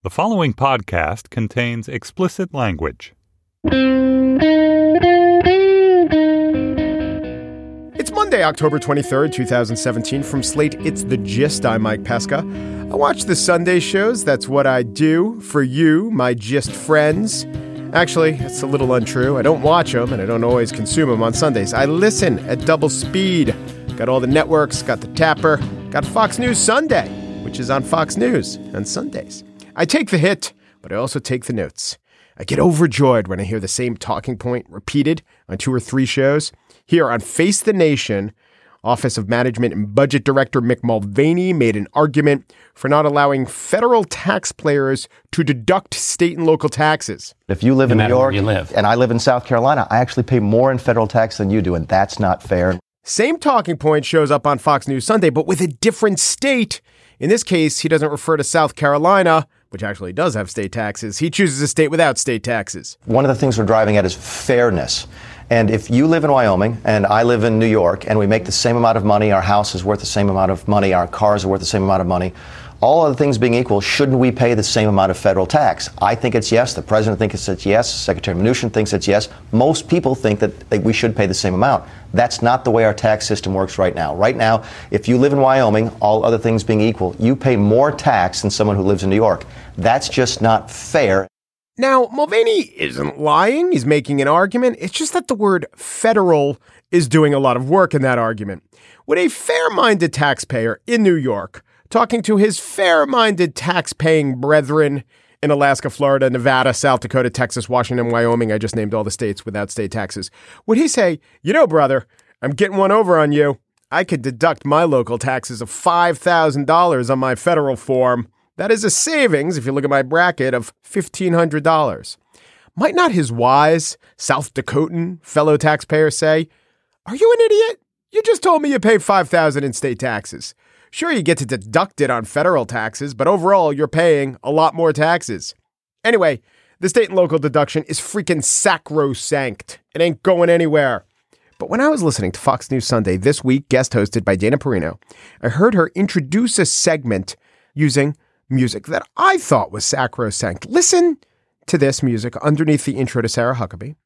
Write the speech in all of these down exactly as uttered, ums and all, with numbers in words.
The following podcast contains explicit language. It's Monday, October twenty-third, twenty seventeen. From Slate, it's The Gist. I'm Mike Pesca. I watch the Sunday shows. That's what I do for you, my Gist friends. Actually, it's a little untrue. I don't watch them, and I don't always consume them on Sundays. I listen at double speed. Got all the networks, got the Tapper, got Fox News Sunday, which is on Fox News on Sundays. I take the hit, but I also take the notes. I get overjoyed when I hear the same talking point repeated on two or three shows. Here on Face the Nation, Office of Management and Budget Director Mick Mulvaney made an argument for not allowing federal taxpayers to deduct state and local taxes. If you live no in New York you live. and I live in South Carolina, I actually pay more in federal tax than you do, and that's not fair. Same talking point shows up on Fox News Sunday, but with a different state. In this case, he doesn't refer to South Carolina, which actually does have state taxes. He chooses a state without state taxes. One of the things we're driving at is fairness. And if you live in Wyoming and I live in New York and we make the same amount of money, our house is worth the same amount of money, our cars are worth the same amount of money, all other things being equal, shouldn't we pay the same amount of federal tax? I think it's yes. The president thinks it's yes. Secretary Mnuchin thinks it's yes. Most people think that, that we should pay the same amount. That's not the way our tax system works right now. Right now, if you live in Wyoming, all other things being equal, you pay more tax than someone who lives in New York. That's just not fair. Now, Mulvaney isn't lying. He's making an argument. It's just that the word federal is doing a lot of work in that argument. Would a fair-minded taxpayer in New York, talking to his fair-minded tax-paying brethren in Alaska, Florida, Nevada, South Dakota, Texas, Washington, Wyoming, I just named all the states without state taxes, would he say, you know, brother, I'm getting one over on you. I could deduct my local taxes of five thousand dollars on my federal form. That is a savings, if you look at my bracket, of fifteen hundred dollars. Might not his wise South Dakotan fellow taxpayer say, are you an idiot? You just told me you pay five thousand dollars in state taxes. Sure, you get to deduct it on federal taxes, but overall, you're paying a lot more taxes. Anyway, the state and local deduction is freaking sacrosanct. It ain't going anywhere. But when I was listening to Fox News Sunday this week, guest hosted by Dana Perino, I heard her introduce a segment using music that I thought was sacrosanct. Listen to this music underneath the intro to Sarah Huckabee.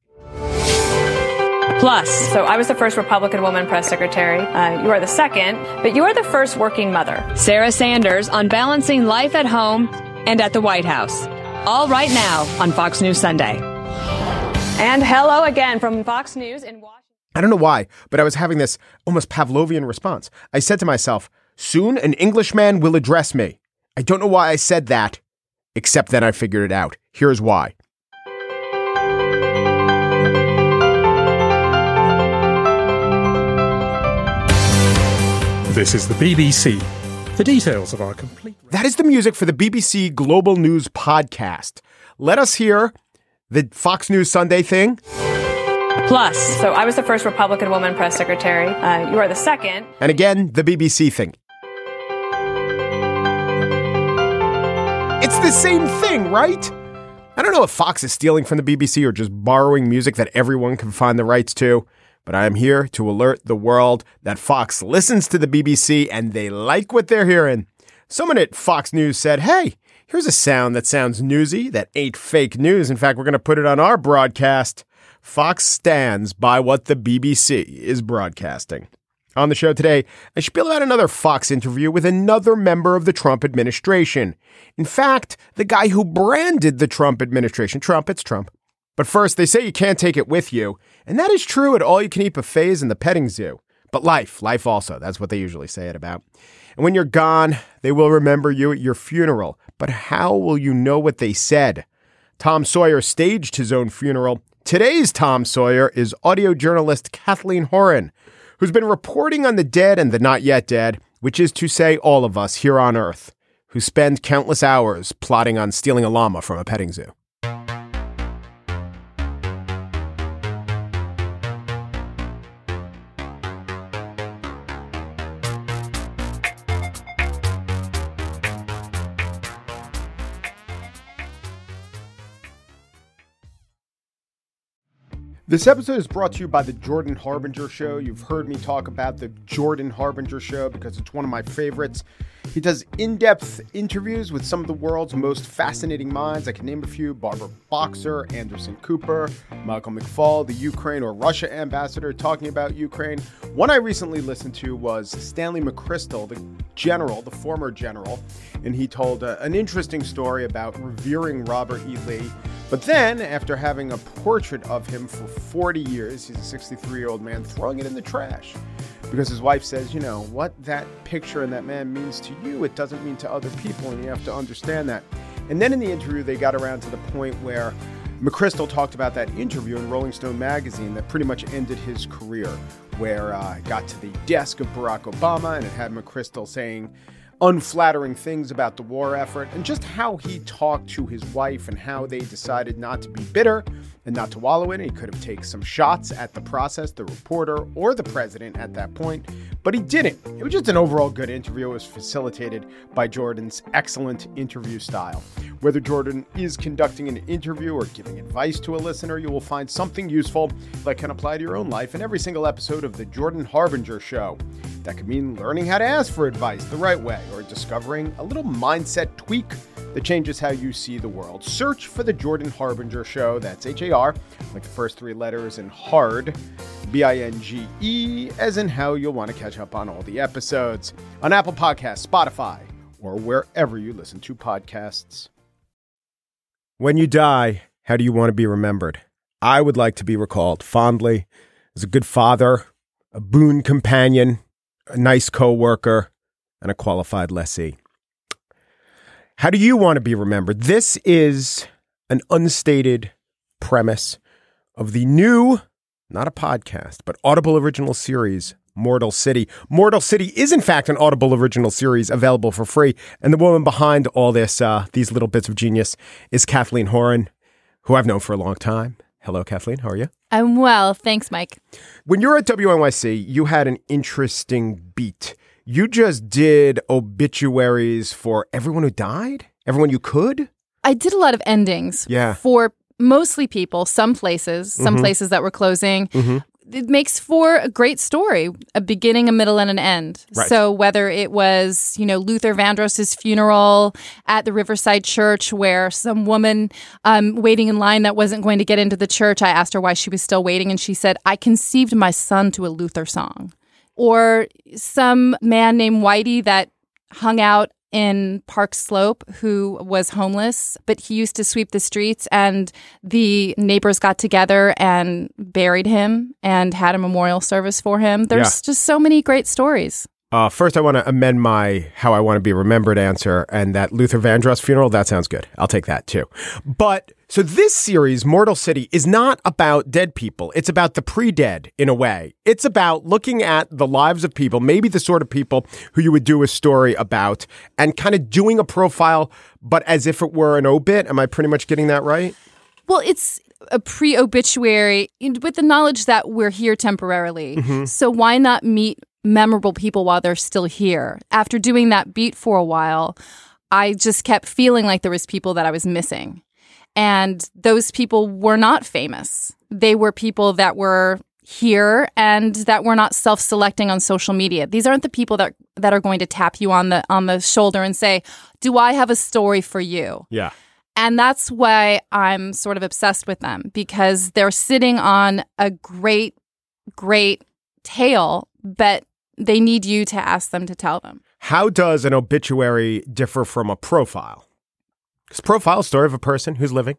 Plus, so I was the first Republican woman press secretary. Uh, you are the second, but you are the first working mother. Sarah Sanders on balancing life at home and at the White House. All right now on Fox News Sunday. And hello again from Fox News in Washington. I don't know why, but I was having this almost Pavlovian response. I said to myself, soon an Englishman will address me. I don't know why I said that, except then I figured it out. Here's why. This is the B B C. The details of our complete... That is the music for the B B C Global News podcast. Let us hear the Fox News Sunday thing. Plus, so I was the first Republican woman press secretary. Uh, you are the second. And again, the B B C thing. It's the same thing, right? I don't know if Fox is stealing from the B B C or just borrowing music that everyone can find the rights to, but I am here to alert the world that Fox listens to the B B C and they like what they're hearing. Someone at Fox News said, hey, here's a sound that sounds newsy, that ain't fake news. In fact, we're going to put it on our broadcast. Fox stands by what the B B C is broadcasting. On the show today, I spiel out another Fox interview with another member of the Trump administration. In fact, the guy who branded the Trump administration. Trump, it's Trump. But first, they say you can't take it with you. And that is true at all-you-can-eat buffets and the petting zoo. But life, life also. That's what they usually say it about. And when you're gone, they will remember you at your funeral. But how will you know what they said? Tom Sawyer staged his own funeral. Today's Tom Sawyer is audio journalist Kathleen Horan, who's been reporting on the dead and the not yet dead, which is to say all of us here on Earth, who spend countless hours plotting on stealing a llama from a petting zoo. This episode is brought to you by the Jordan Harbinger Show. You've heard me talk about the Jordan Harbinger Show because it's one of my favorites. He does in-depth interviews with some of the world's most fascinating minds. I can name a few: Barbara Boxer, Anderson Cooper, Michael McFaul, the Ukraine or Russia ambassador talking about Ukraine. One I recently listened to was Stanley McChrystal, the general, the former general, and he told uh, an interesting story about revering Robert E. Lee. But then, after having a portrait of him for forty years, he's a sixty-three-year-old man, throwing it in the trash. Because his wife says, you know, what that picture and that man means to you, it doesn't mean to other people, and you have to understand that. And then in the interview, they got around to the point where McChrystal talked about that interview in Rolling Stone magazine that pretty much ended his career, where uh, it got to the desk of Barack Obama, and it had McChrystal saying unflattering things about the war effort, and just how he talked to his wife and how they decided not to be bitter and not to wallow in it. He could have taken some shots at the process, the reporter, or the president at that point, but he didn't. It was just an overall good interview. It was facilitated by Jordan's excellent interview style. Whether Jordan is conducting an interview or giving advice to a listener, you will find something useful that can apply to your own life in every single episode of the Jordan Harbinger Show. That could mean learning how to ask for advice the right way, or discovering a little mindset tweak that changes how you see the world. Search for the Jordan Harbinger Show. That's H A R, like the first three letters, and hard, B I N G E, as in how you'll want to catch up on all the episodes on Apple Podcasts, Spotify, or wherever you listen to podcasts. When you die, how do you want to be remembered? I would like to be recalled fondly as a good father, a boon companion, a nice co-worker, and a qualified lessee. How do you want to be remembered? This is an unstated premise of the new, not a podcast, but Audible original series, Mortal City. Mortal City is, in fact, an Audible original series available for free. And the woman behind all this, uh, these little bits of genius, is Kathleen Horan, who I've known for a long time. Hello, Kathleen. How are you? I'm well. Thanks, Mike. When you were at W N Y C, you had an interesting beat. You just did obituaries for everyone who died? Everyone you could? I did a lot of endings yeah. for mostly people, some places, some mm-hmm. places that were closing. Mm-hmm. It makes for a great story, a beginning, a middle, and an end. Right. So whether it was, you know, Luther Vandross's funeral at the Riverside Church, where some woman um, waiting in line that wasn't going to get into the church, I asked her why she was still waiting, and she said, I conceived my son to a Luther song. Or some man named Whitey that hung out in Park Slope who was homeless, but he used to sweep the streets, and the neighbors got together and buried him and had a memorial service for him. There's yeah. just so many great stories. Uh, first, I want to amend my how I want to be remembered answer, and that Luther Vandross funeral, that sounds good. I'll take that too. But so this series, Mortal City, is not about dead people. It's about the pre-dead in a way. It's about looking at the lives of people, maybe the sort of people who you would do a story about, and kind of doing a profile, but as if it were an obit. Am I pretty much getting that right? Well, it's a pre-obituary with the knowledge that we're here temporarily. Mm-hmm. So why not meet memorable people while they're still here? After doing that beat for a while, I just kept feeling like there was people that I was missing. And those people were not famous. They were people that were here and that were not self-selecting on social media. These aren't the people that that are going to tap you on the on the shoulder and say, "Do I have a story for you?" Yeah. And that's why I'm sort of obsessed with them, because they're sitting on a great, great tale, but they need you to ask them to tell them. How does an obituary differ from a profile? Because profile is a story of a person who's living.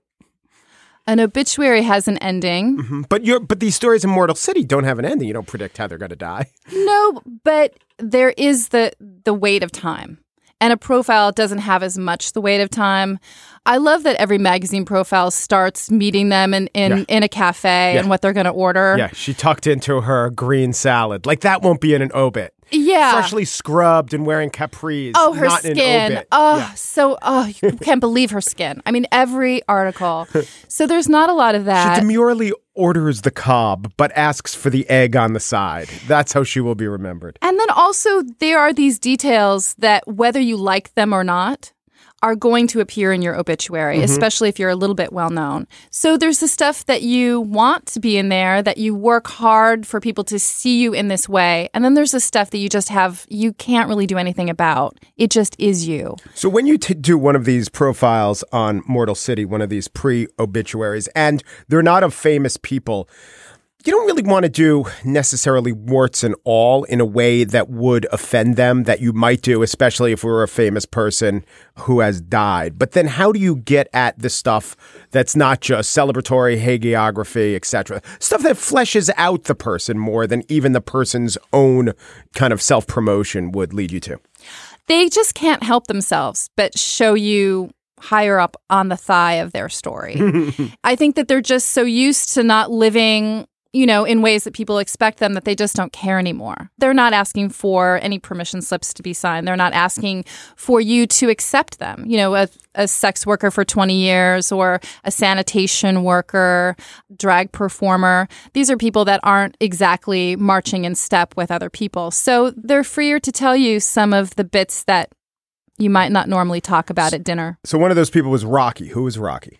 An obituary has an ending. Mm-hmm. But you're, but these stories in Mortal City don't have an ending. You don't predict how they're going to die. No, but there is the the weight of time. And a profile doesn't have as much the weight of time. I love that every magazine profile starts meeting them in, in, yeah. in a cafe yeah. and what they're going to order. Yeah, she tucked into her green salad. Like, that won't be in an obit. Yeah. Freshly scrubbed and wearing capris. Oh, her not skin. In an obit. Oh, yeah. so, oh, you can't believe her skin. I mean, every article. So there's not a lot of that. She demurely orders the cob, but asks for the egg on the side. That's how she will be remembered. And then also, there are these details that whether you like them or not, are going to appear in your obituary, mm-hmm. especially if you're a little bit well known. So there's the stuff that you want to be in there, that you work hard for people to see you in this way. And then there's the stuff that you just have, you can't really do anything about. It just is you. So when you t- do one of these profiles on Mortal City, one of these pre-obituaries, and they're not of famous people, you don't really want to do necessarily warts and all in a way that would offend them, that you might do, especially if we're a famous person who has died. But then how do you get at the stuff that's not just celebratory hagiography, et cetera, stuff that fleshes out the person more than even the person's own kind of self-promotion would lead you to? They just can't help themselves but show you higher up on the thigh of their story. I think that they're just so used to not living, you know, in ways that people expect them, that they just don't care anymore. They're not asking for any permission slips to be signed. They're not asking for you to accept them. You know, a, a sex worker for twenty years or a sanitation worker, drag performer. These are people that aren't exactly marching in step with other people. So they're freer to tell you some of the bits that you might not normally talk about at dinner. So one of those people was Rocky. Who was Rocky?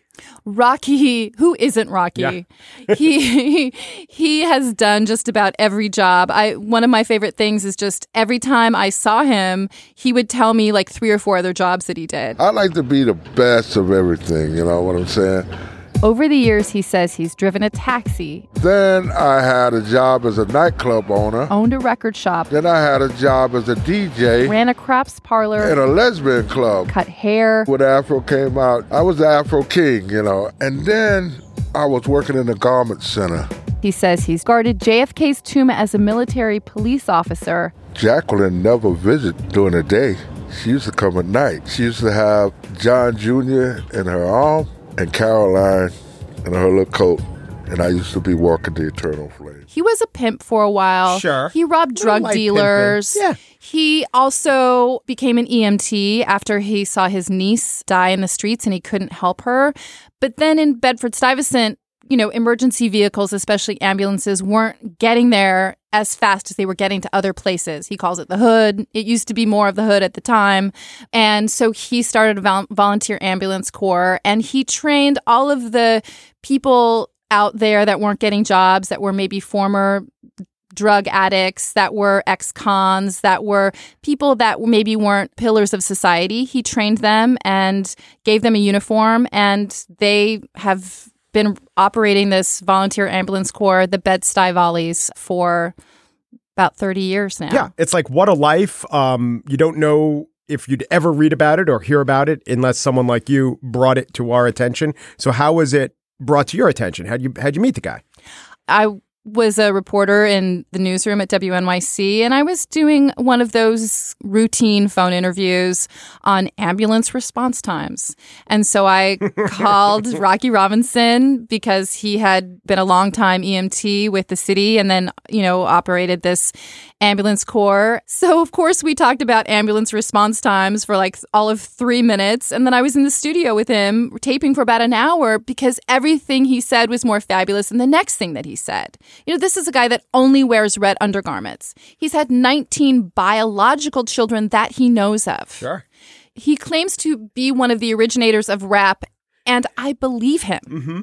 Rocky, who isn't Rocky? Yeah. he he has done just about every job. I one of my favorite things is just every time I saw him, he would tell me like three or four other jobs that he did. I like to be the best of everything, you know what I'm saying? Over the years, he says he's driven a taxi. Then I had a job as a nightclub owner. Owned a record shop. Then I had a job as a D J. Ran a craps parlor. And a lesbian club. Cut hair. When Afro came out, I was the Afro King, you know. And then I was working in the garment center. He says he's guarded J F K's tomb as a military police officer. Jacqueline never visited during the day. She used to come at night. She used to have John Junior in her arm and Caroline in her little coat, and I used to be walking the Eternal Flame. He was a pimp for a while. Sure. He robbed drug like dealers. Yeah. He also became an E M T after he saw his niece die in the streets and he couldn't help her. But then in Bedford-Stuyvesant, you know, emergency vehicles, especially ambulances, weren't getting there as fast as they were getting to other places. He calls it the hood. It used to be more of the hood at the time. And so he started a vol- volunteer ambulance corps, and he trained all of the people out there that weren't getting jobs, that were maybe former drug addicts, that were ex-cons, that were people that maybe weren't pillars of society. He trained them and gave them a uniform, and they have been operating this volunteer ambulance corps, the Bed-Stuy Volleys, for about thirty years now. Yeah, it's like, what a life. Um, you don't know if you'd ever read about it or hear about it unless someone like you brought it to our attention. So how was it brought to your attention? How'd you, how'd you meet the guy? I was a reporter in the newsroom at W N Y C, and I was doing one of those routine phone interviews on ambulance response times. And so I called Rocky Robinson because he had been a longtime E M T with the city and then, you know, operated this ambulance corps. So, of course, we talked about ambulance response times for like all of three minutes. And then I was in the studio with him taping for about an hour because everything he said was more fabulous than the next thing that he said. You know, this is a guy that only wears red undergarments. He's had nineteen biological children that he knows of. Sure. He claims to be one of the originators of rap, and I believe him. Mm-hmm.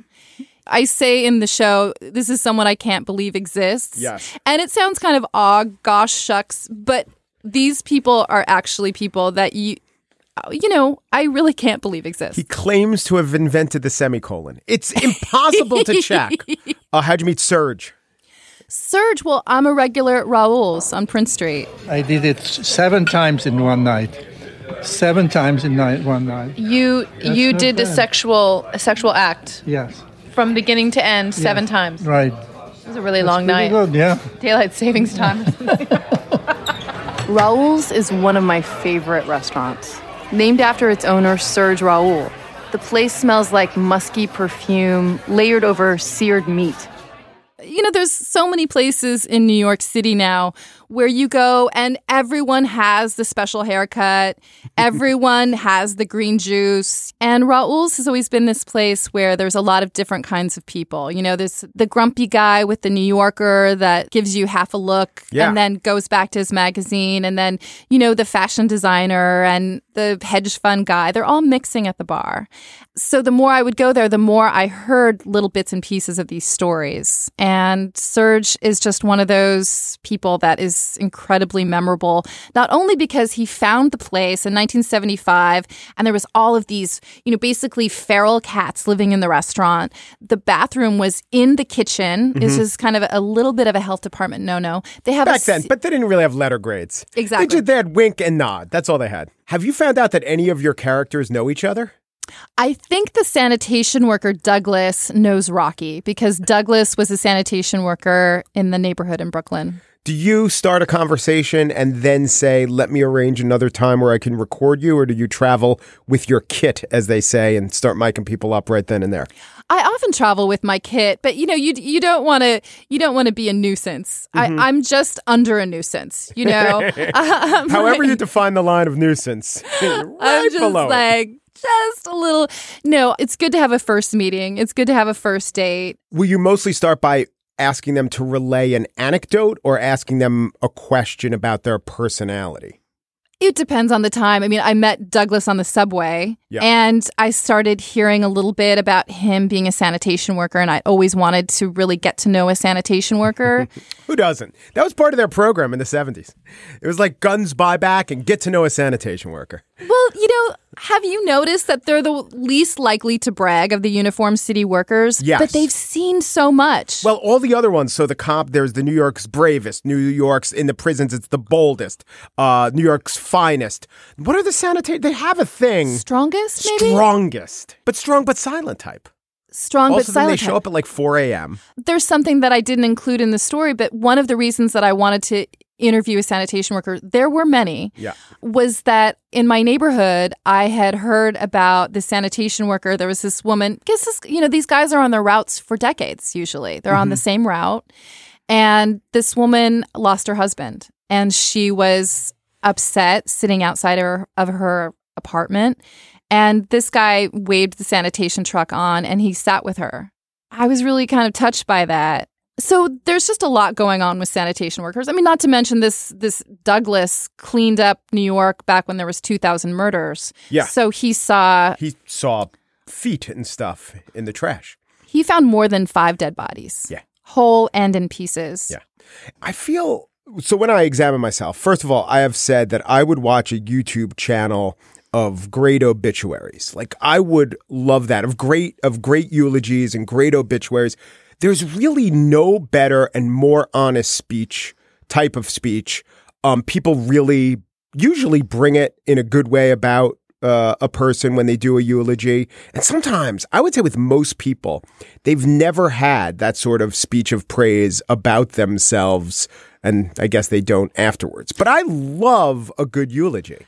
I say in the show, this is someone I can't believe exists. Yes. And it sounds kind of, aw, gosh, shucks, but these people are actually people that you... you know, I really can't believe exists. He claims to have invented the semicolon. It's impossible to check. Uh, how'd you meet Serge? Serge, well, I'm a regular at Raoul's on Prince Street. I did it seven times in one night. Seven times in night, one night. You That's you not did bad. a sexual a sexual act Yes. from beginning to end seven Yes. times. Right. It was a really That's long pretty night. Good, yeah. Daylight savings time. Raoul's is one of my favorite restaurants. Named after its owner, Serge Raoul. The place smells like musky perfume layered over seared meat. You you know, there's so many places in New York City now where you go and everyone has the special haircut. Everyone has the green juice. And Raoul's has always been this place where there's a lot of different kinds of people. You know, there's the grumpy guy with the New Yorker that gives you half a look Yeah. and then goes back to his magazine. And then, you know, the fashion designer and the hedge fund guy, they're all mixing at the bar. So the more I would go there, the more I heard little bits and pieces of these stories. And Serge is just one of those people that is incredibly memorable, not only because he found the place in nineteen seventy-five and there was all of these, you know, basically feral cats living in the restaurant. The bathroom was in the kitchen. Mhm. This is kind of a little bit of a health department no-no. They have Back a then, but they didn't really have letter grades. Exactly. They, just, they had wink and nod. That's all they had. Have you found out that any of your characters know each other? I think the sanitation worker Douglas knows Rocky because Douglas was a sanitation worker in the neighborhood in Brooklyn. Do you start a conversation and then say, let me arrange another time where I can record you? Or do you travel with your kit, as they say, and start miking people up right then and there? I often travel with my kit, but you know, you you don't want to you don't want to be a nuisance. Mhm. I, I'm just under a nuisance, you know. um, However you define the line of nuisance, right I'm just below it. like just a little. No, it's good to have a first meeting. It's good to have a first date. Will you mostly start by asking them to relay an anecdote or asking them a question about their personality? It depends on the time. I mean, I met Douglas on the subway Yeah. and I started hearing a little bit about him being a sanitation worker. And I always wanted to really get to know a sanitation worker. Who doesn't? That was part of their program in the seventies. It was like guns buyback and get to know a sanitation worker. Well, you know, have you noticed that they're the least likely to brag of the uniformed city workers? Yes. But they've seen so much. Well, all the other ones. So the cop, there's the New York's bravest. New York's in the prisons, it's the boldest. Uh, New York's finest. What are the sanitation? They have a thing. Strongest, maybe? Strongest. But strong but silent type. Strong also, but then silent. they show up at like four a.m. There's something that I didn't include in the story, but one of the reasons that I wanted to interview a sanitation worker, there were many, Yeah. was that in my neighborhood, I had heard about the sanitation worker. There was this woman, guess this, you know, these guys are on their routes for decades, usually. They're on the Mhm. same route. And this woman lost her husband and she was upset sitting outside of her, of her apartment. And this guy waved the sanitation truck on and he sat with her. I was really kind of touched by that. So there's just a lot going on with sanitation workers. I mean, not to mention this this Douglas cleaned up New York back when there was two thousand murders. Yeah. So he saw He saw feet and stuff in the trash. he found more than five dead bodies. Yeah. Whole and in pieces. Yeah. I feel so when I examine myself, first of all, I have said that I would watch a YouTube channel of great obituaries. Like I would love that of great of great eulogies and great obituaries. There's really no better and more honest speech, type of speech. Um, people really usually bring it in a good way about uh, a person when they do a eulogy. And sometimes, I would say with most people, they've never had that sort of speech of praise about themselves. And I guess they don't afterwards. But I love a good eulogy.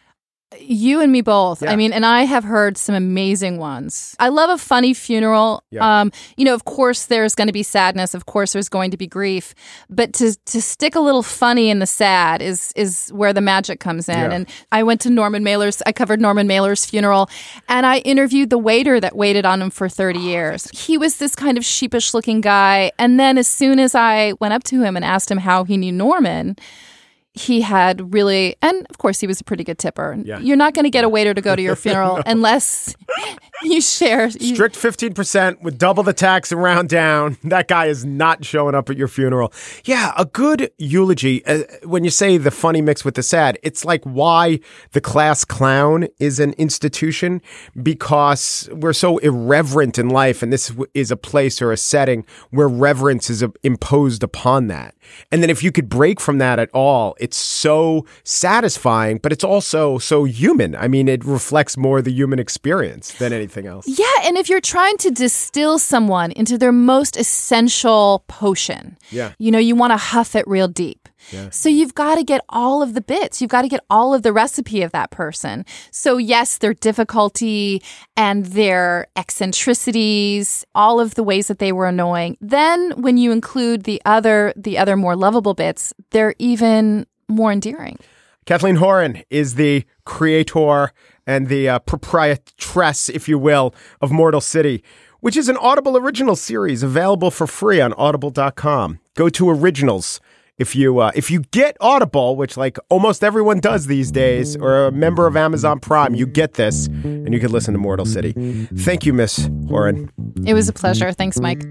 You and me both. Yeah. I mean, and I have heard some amazing ones. I love a funny funeral. Yeah. Um, you know, of course, there's going to be sadness. Of course, there's going to be grief. But to to stick a little funny in the sad is is where the magic comes in. Yeah. And I went to Norman Mailer's. I covered Norman Mailer's funeral, and I interviewed the waiter that waited on him for thirty years. He was this kind of sheepish-looking guy. And then as soon as I went up to him and asked him how he knew Norman, he had really, and of course he was a pretty good tipper. Yeah. You're not going to get a waiter to go to your funeral No. unless you share. You, Strict fifteen percent with double the tax and round down. That guy is not showing up at your funeral. Yeah, a good eulogy, uh, when you say the funny mixed with the sad, it's like why the class clown is an institution, because we're so irreverent in life, and this w- is a place or a setting where reverence is uh, imposed upon that. And then if you could break from that at all, it's so satisfying, but it's also so human. I mean, it reflects more the human experience than anything else. yeah, and if you're trying to distill someone into their most essential potion, Yeah. you know, you want to huff it real deep. Yeah. So you've got to get all of the bits. You've got to get all of the recipe of that person. So yes, their difficulty and their eccentricities, all of the ways that they were annoying. Then when you include the other, the other more lovable bits, they're even more endearing. Kathleen Horan is the creator and the uh, proprietress, if you will, of Mortal City, which is an Audible original series available for free on audible dot com. Go to Originals. If you uh, if you get Audible, which like almost everyone does these days, or a member of Amazon Prime, you get this, and you can listen to Mortal City. Thank you, Miss Horan. It was a pleasure. Thanks, Mike.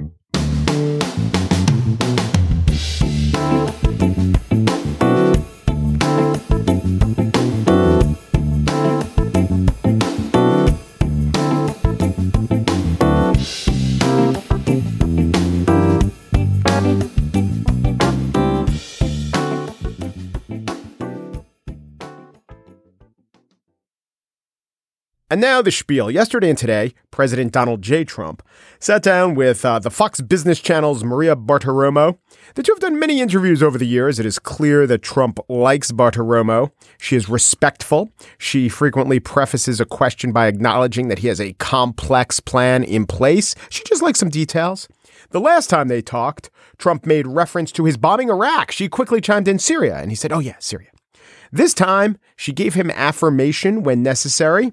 And now the spiel. Yesterday and today, President Donald J. Trump sat down with uh, the Fox Business Channel's Maria Bartiromo. The two have done many interviews over the years. It is clear that Trump likes Bartiromo. She is respectful. She frequently prefaces a question by acknowledging that he has a complex plan in place. She just likes some details. The last time they talked, Trump made reference to his bombing Iraq. She quickly chimed in Syria, and he said, oh yeah, Syria. This time, she gave him affirmation when necessary.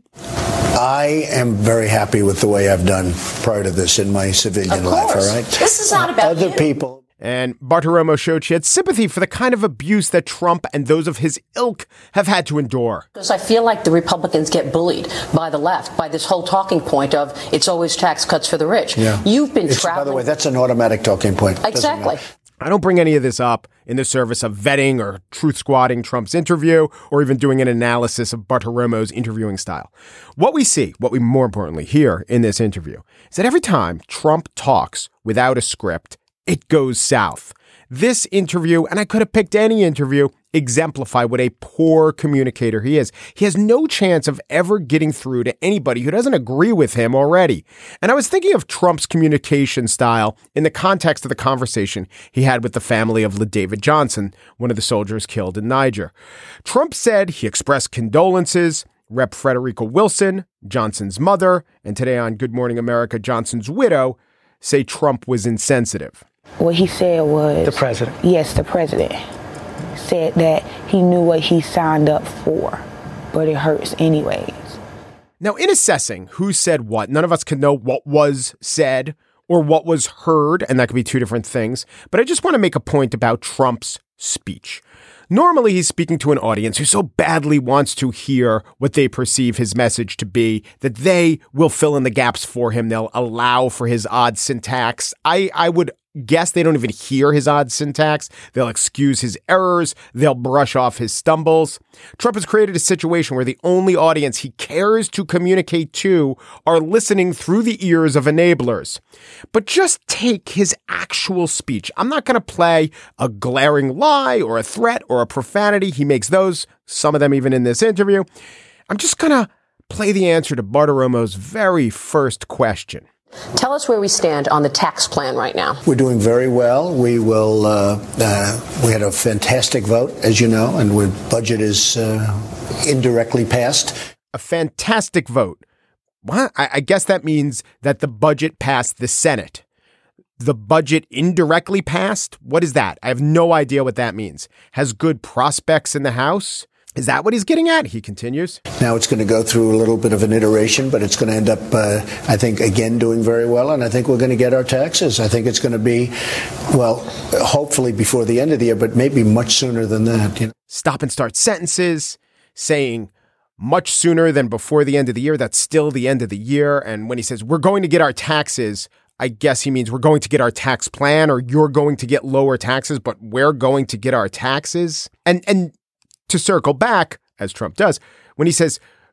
I am very happy with the way I've done prior to this in my civilian life, all right? This is not about other you. people. And Bartiromo showed she had sympathy for the kind of abuse that Trump and those of his ilk have had to endure. Because I feel like the Republicans get bullied by the left, by this whole talking point of it's always tax cuts for the rich. Yeah. You've been It's- traveling. By the way, that's an automatic talking point. Doesn't Exactly. matter. I don't bring any of this up in the service of vetting or truth squatting Trump's interview or even doing an analysis of Bartiromo's interviewing style. What we see, what we more importantly hear in this interview, is that every time Trump talks without a script, it goes south. This interview, and I could have picked any interview, exemplify what a poor communicator he is. He has no chance of ever getting through to anybody who doesn't agree with him already. And I was thinking of Trump's communication style in the context of the conversation he had with the family of LaDavid Johnson, one of the soldiers killed in Niger. Trump said he expressed condolences. Rep Frederica Wilson, Johnson's mother, and today on Good Morning America, Johnson's widow, say Trump was insensitive. What he said was... The president. Yes, the president said that he knew what he signed up for, but it hurts anyways. Now, in assessing who said what, none of us can know what was said or what was heard, and that could be two different things. But I just want to make a point about Trump's speech. Normally, he's speaking to an audience who so badly wants to hear what they perceive his message to be that they will fill in the gaps for him. They'll allow for his odd syntax. I, I would guess they don't even hear his odd syntax. They'll excuse his errors. They'll brush off his stumbles. Trump has created a situation where the only audience he cares to communicate to are listening through the ears of enablers. But just take his actual speech. I'm not going to play a glaring lie or a threat or a profanity. He makes those, some of them even in this interview. I'm just going to play the answer to Bartiromo's very first question. Tell us where we stand on the tax plan right now. We're doing very well. We will. Uh, uh, we had a fantastic vote, as you know, and our budget is uh, indirectly passed. A fantastic vote. What? I, I guess that means that the budget passed the Senate. The budget indirectly passed? What is that? I have no idea what that means. Has good prospects in the House? Is that what he's getting at? He continues. Now it's going to go through a little bit of an iteration, but it's going to end up, uh, I think, again, doing very well. And I think we're going to get our taxes. I think it's going to be, well, hopefully before the end of the year, but maybe much sooner than that. You know? Stop and start sentences, saying much sooner than before the end of the year. That's still the end of the year. And when he says we're going to get our taxes, I guess he means we're going to get our tax plan or you're going to get lower taxes, but we're going to get our taxes. And, and, to circle back, as Trump does, when he says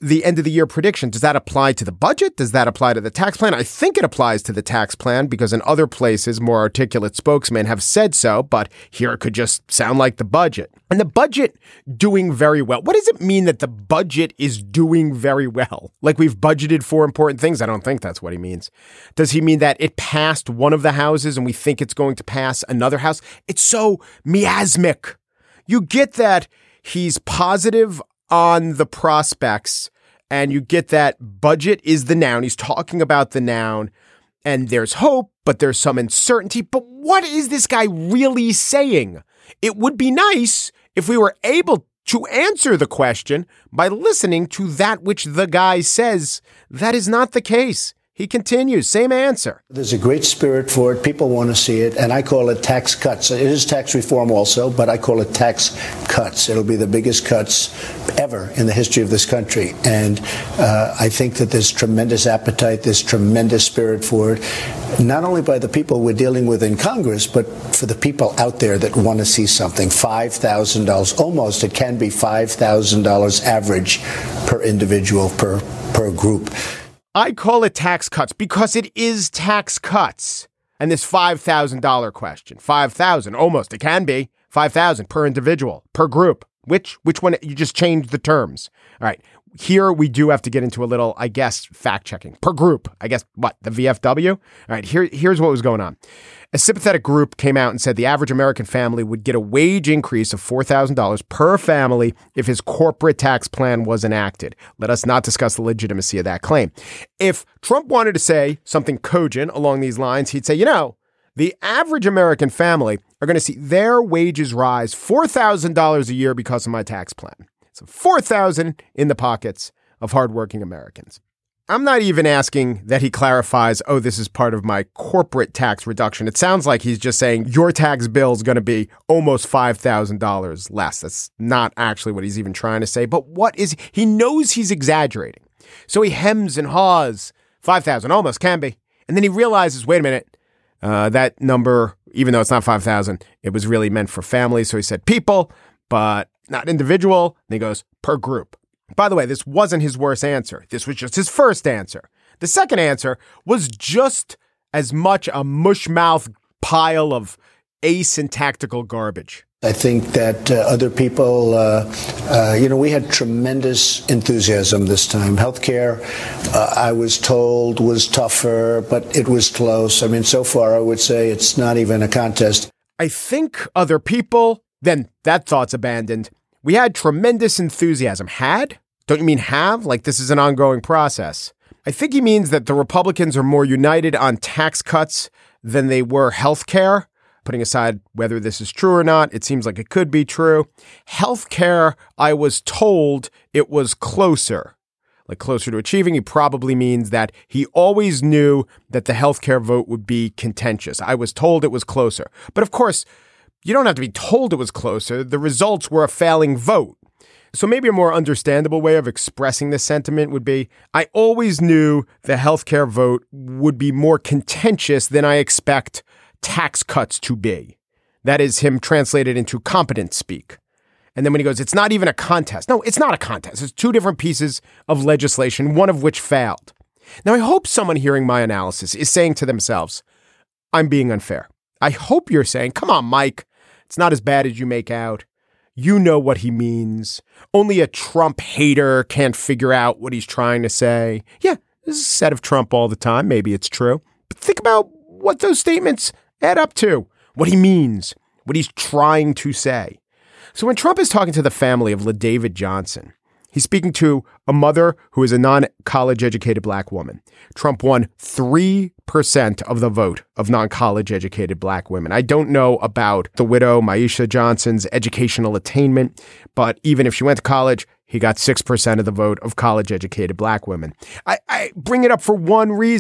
the end of the year prediction, does that apply to the budget? Does that apply to the tax plan? I think it applies to the tax plan because in other places, more articulate spokesmen have said so, but here it could just sound like the budget. And the budget doing very well. What does it mean that the budget is doing very well? Like we've budgeted for important things? I don't think that's what he means. Does he mean that it passed one of the houses and we think it's going to pass another house? It's so miasmic. You get that he's positive on the prospects, and you get that budget is the noun. He's talking about the noun, and there's hope, but there's some uncertainty. But what is this guy really saying? It would be nice if we were able to answer the question by listening to that which the guy says. That is not the case. He continues, same answer. There's a great spirit for it. People want to see it. And I call it tax cuts. It is tax reform also, but I call it tax cuts. It'll be the biggest cuts ever in the history of this country. And uh, I think that there's tremendous appetite. There's tremendous spirit for it, not only by the people we're dealing with in Congress, but for the people out there that want to see something. five thousand dollars, almost, it can be five thousand dollars average per individual, per, per group. I call it tax cuts because it is tax cuts. And this five thousand dollars question, five thousand dollars, almost, it can be five thousand dollars per individual, per group. Which, which one? You just changed the terms. All right. Here we do have to get into a little, I guess, fact checking per group. I guess what? The V F W? All right. Here, here's what was going on. A sympathetic group came out and said the average American family would get a wage increase of four thousand dollars per family if his corporate tax plan was enacted. Let us not discuss the legitimacy of that claim. If Trump wanted to say something cogent along these lines, he'd say, you know, the average American family are going to see their wages rise four thousand dollars a year because of my tax plan. So four thousand dollars in the pockets of hardworking Americans. I'm not even asking that he clarifies, oh, this is part of my corporate tax reduction. It sounds like he's just saying your tax bill is going to be almost five thousand dollars less. That's not actually what he's even trying to say. But what is he knows he's exaggerating. So he hems and haws. five thousand almost can be. And then he realizes, wait a minute, uh, that number, even though it's not five thousand, it was really meant for families. So he said people, but not individual. And he goes per group. By the way, this wasn't his worst answer. This was just his first answer. The second answer was just as much a mushmouth pile of asyntactical garbage. I think that uh, other people, uh, uh, you know, we had tremendous enthusiasm this time. Healthcare, uh, I was told, was tougher, but it was close. I mean, so far, I would say it's not even a contest. I think other people, then that thought's abandoned. We had tremendous enthusiasm. Had? Don't you mean have? Like this is an ongoing process. I think he means that the Republicans are more united on tax cuts than they were health care. Putting aside whether this is true or not, it seems like it could be true. Health care, I was told it was closer. Like closer to achieving, he probably means that he always knew that the healthcare vote would be contentious. I was told it was closer. But of course, you don't have to be told it was closer. The results were a failing vote. So maybe a more understandable way of expressing this sentiment would be, I always knew the healthcare vote would be more contentious than I expect tax cuts to be. That is him translated into competent speak. And then when he goes, it's not even a contest. No, it's not a contest. It's two different pieces of legislation, one of which failed. Now, I hope someone hearing my analysis is saying to themselves, I'm being unfair. I hope you're saying, come on, Mike. It's not as bad as you make out. You know what he means. Only a Trump hater can't figure out what he's trying to say. Yeah, this is said of Trump all the time. Maybe it's true. But think about what those statements add up to, what he means, what he's trying to say. So when Trump is talking to the family of LaDavid Johnson, he's speaking to a mother who is a non-college educated black woman. Trump won three percent of the vote of non-college educated black women. I don't know about the widow, Maisha Johnson's educational attainment, but even if she went to college, he got six percent of the vote of college educated black women. I, I bring it up for one reason.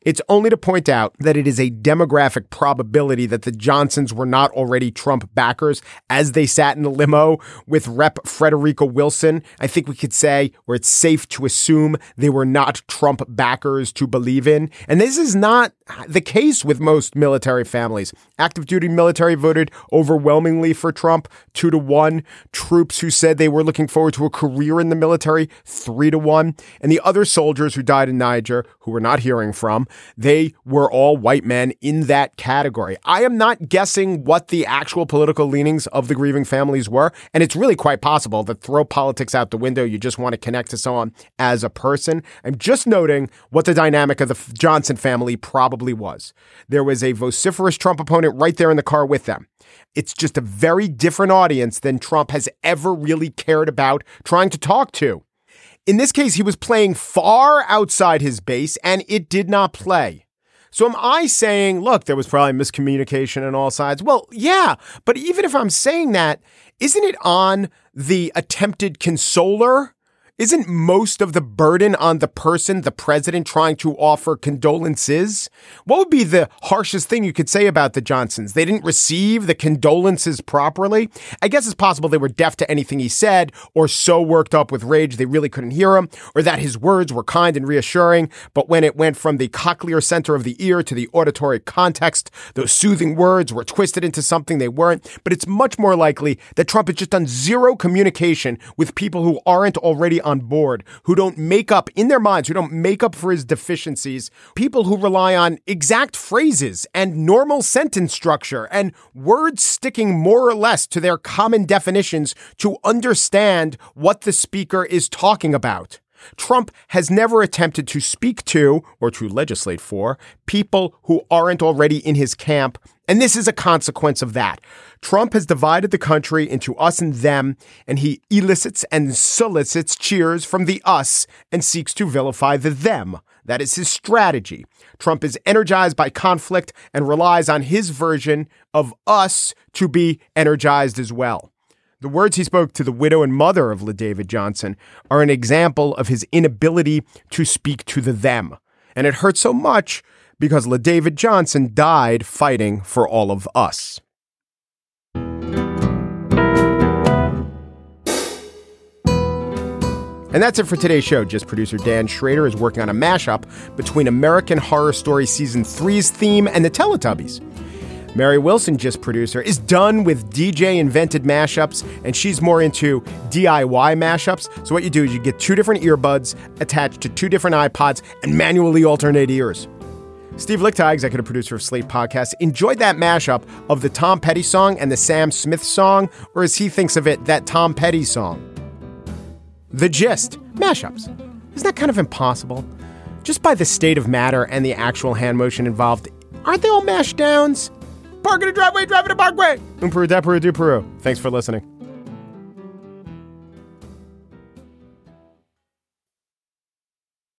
It's only to point out that it is a demographic probability that the Johnsons were not already Trump backers as they sat in the limo with Rep Frederica Wilson. I think we could say, or it's safe to assume, they were not Trump backers to believe in. And this is not the case with most military families. Active duty military voted overwhelmingly for Trump, two to one. Troops who said they were looking forward to a career in the military, three to one. And the other soldiers who died in Niger, who we're not hearing from, they were all white men in that category. I am not guessing what the actual political leanings of the grieving families were. And it's really quite possible that throw politics out the window. You just want to connect to someone as a person. I'm just noting what the dynamic of the Johnson family probably was. There was a vociferous Trump opponent right there in the car with them. It's just a very different audience than Trump has ever really cared about trying to talk to. In this case, he was playing far outside his base, and it did not play. So am I saying, look, there was probably miscommunication on all sides? Well, yeah, but even if I'm saying that, isn't it on the attempted consoler? Isn't most of the burden on the person, the president, trying to offer condolences? What would be the harshest thing you could say about the Johnsons? They didn't receive the condolences properly? I guess it's possible they were deaf to anything he said, or so worked up with rage they really couldn't hear him, or that his words were kind and reassuring, but when it went from the cochlear center of the ear to the auditory context, those soothing words were twisted into something they weren't. But it's much more likely that Trump has just done zero communication with people who aren't already on board, who don't make up in their minds, who don't make up for his deficiencies, people who rely on exact phrases and normal sentence structure and words sticking more or less to their common definitions to understand what the speaker is talking about. Trump has never attempted to speak to or to legislate for people who aren't already in his camp. And this is a consequence of that. Trump has divided the country into us and them, and he elicits and solicits cheers from the us and seeks to vilify the them. That is his strategy. Trump is energized by conflict and relies on his version of us to be energized as well. The words he spoke to the widow and mother of LaDavid Johnson are an example of his inability to speak to the them. And it hurts so much because LaDavid Johnson died fighting for all of us. And that's it for today's show. Just producer Dan Schrader is working on a mashup between American Horror Story Season three's theme and the Teletubbies. Mary Wilson, just producer, is done with D J-invented mashups, and she's more into D I Y mashups. So what you do is you get two different earbuds attached to two different iPods and manually alternate ears. Steve Lickteig, executive producer of Slate Podcasts, enjoyed that mashup of the Tom Petty song and the Sam Smith song, or as he thinks of it, that Tom Petty song. The gist, mashups. Isn't that kind of impossible? Just by the state of matter and the actual hand motion involved, aren't they all mashed downs? Park in a driveway, drive in a parkway. Um, Peru, da Peru, do Peru. Thanks for listening.